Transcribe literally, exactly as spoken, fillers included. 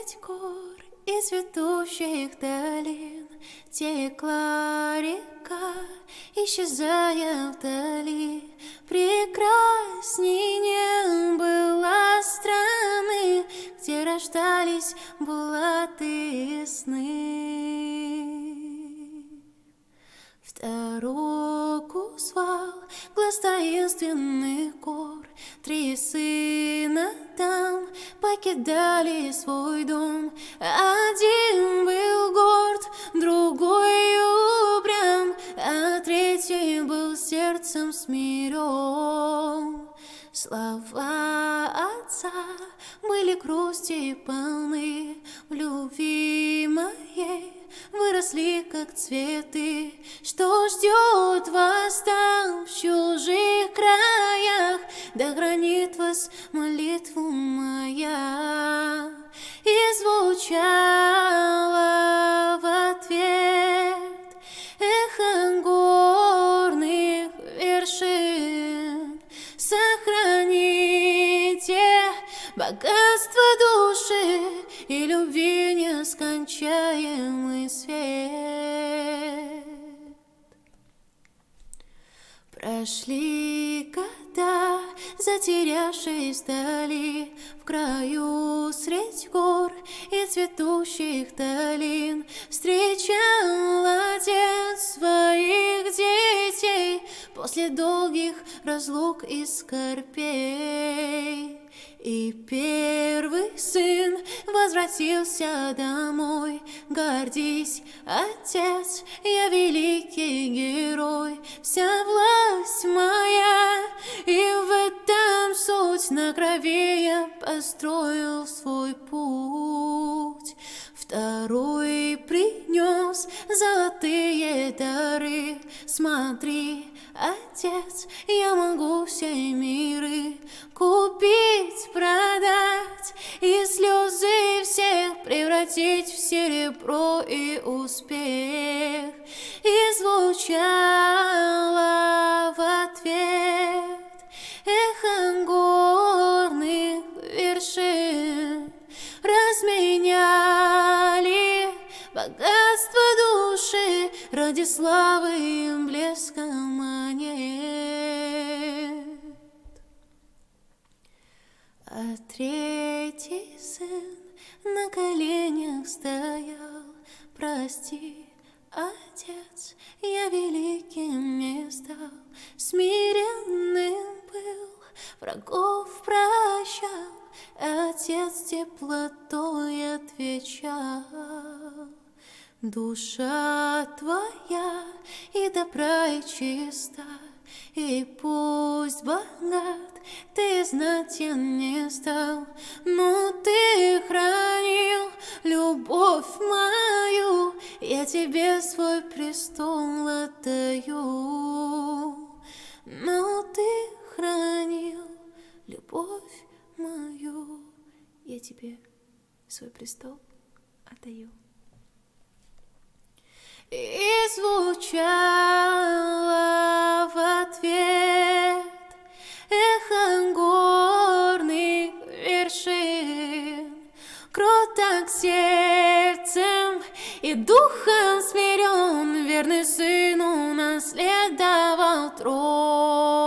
средь гор и цветущих долин текла река, исчезая вдали. Прекрасней не было страны, где рождались булаты сны. В дорогу звал глаз таинственных гор. Три сына там покидали свой дом. Один был горд, другой упрям, а третий был сердцем смирен. Слова отца были грусти полны, в любви моей выросли, как цветы. Что ждет вас там, в чужих краях? Да хранит вас молитва моя. И звучала в ответ эхо горных вершин. Сохраните богатство души и любви нескончаемый свет. Прошли года, затерявшись вдали, в краю средь гор и цветущих долин встречал отец своих детей после долгих разлук и скорбей. И первый сын возвратился домой. Гордись, отец, я великий герой. Вся власть моя, и в этом суть. На крови я построил свой путь. Второй принес золотые дары. Смотри, отец, я могу все миры купить, продать и слезы всех превратить в серебро и успех. И звучало в ответ эхо горных вершин. Разменяли богатство души ради славы и блеска монет. А третий сын на коленях стоял. Прости, отец, я великим не стал. Смиренным был, врагов прощал. Отец теплотой отвечал: душа твоя и добра, и чиста, и пусть богат ты знатен не стал, но ты хранил любовь мою, я тебе свой престол отдаю. Но ты хранил любовь мою, я тебе свой престол отдаю. И звучало в ответ эхо горных вершин. Кроток сердцем и духом смирен, верный сын унаследовал трон.